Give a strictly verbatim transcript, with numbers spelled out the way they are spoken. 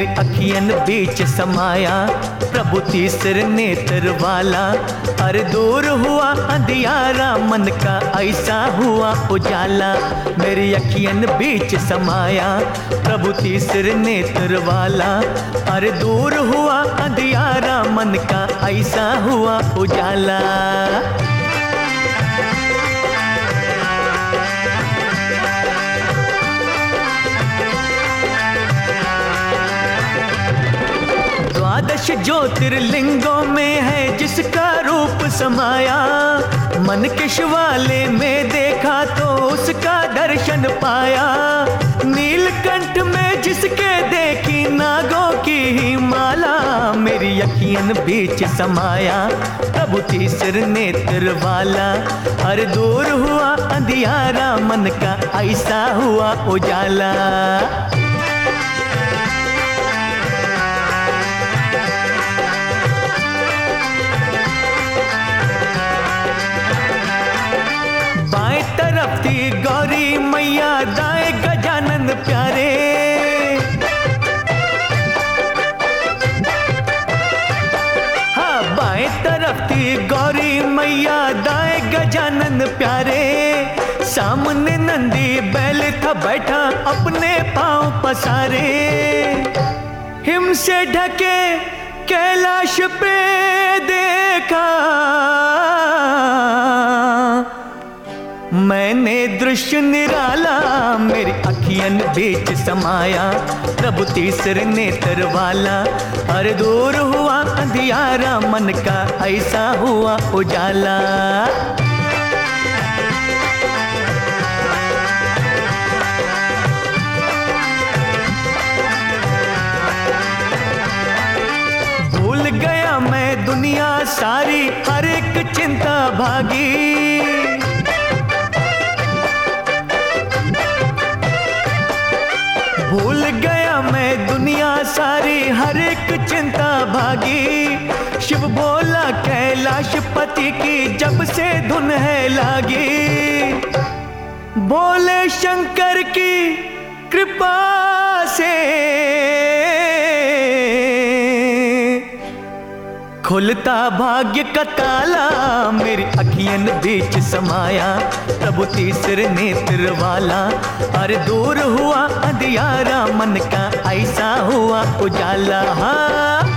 मेरी अखियन बीच समाया, प्रभु तीसरे नेत्र वाला। अरे दूर हुआ अंधियारा, मन का ऐसा हुआ उजाला। मेरी अखियन बीच समाया, प्रभु तीसरे नेत्र वाला। अरे दूर हुआ अंधियारा, मन का ऐसा हुआ उजाला। द्वादश ज्योतिर्लिंगों में है जिसका रूप समाया। मन के शिवाले में देखा तो उसका दर्शन पाया। नीलकंठ में जिसके देखी नागों की ही माला। मेरी अखियन बीच समाया, प्रभु तीसरे नेत्र वाला। हर दूर हुआ अंधियारा, मन का ऐसा हुआ उजाला। तरफ थी गौरी मैया, दाएं गजानन प्यारे। हाँ, बाएं तरफ थी गौरी मैया, दाएं गजानन प्यारे। सामने नंदी बैल था बैठा, अपने पांव पसारे। हिम से ढके कैलाश पे देखा, मैंने दृश्य निराला। मेरी अखियन बीच समाया, प्रभु तीसरे नेत्र वाला। हर दूर हुआ अंधियारा, मन का ऐसा हुआ उजाला। भूल गया मैं दुनिया सारी, हर एक चिंता भागी। भूल गया मैं दुनिया सारी, हर एक चिंता भागी। शिव बोला कैलाश पति की जब से धुन है लागी। बोले शंकर की कृपा से खुलता भाग्य का ताला। मेरी अखियन बीच समाया, प्रभु तीसरे नेत्र वाला। अरे दूर हुआ अंधियारा, मन का ऐसा हुआ उजाला। हाँ।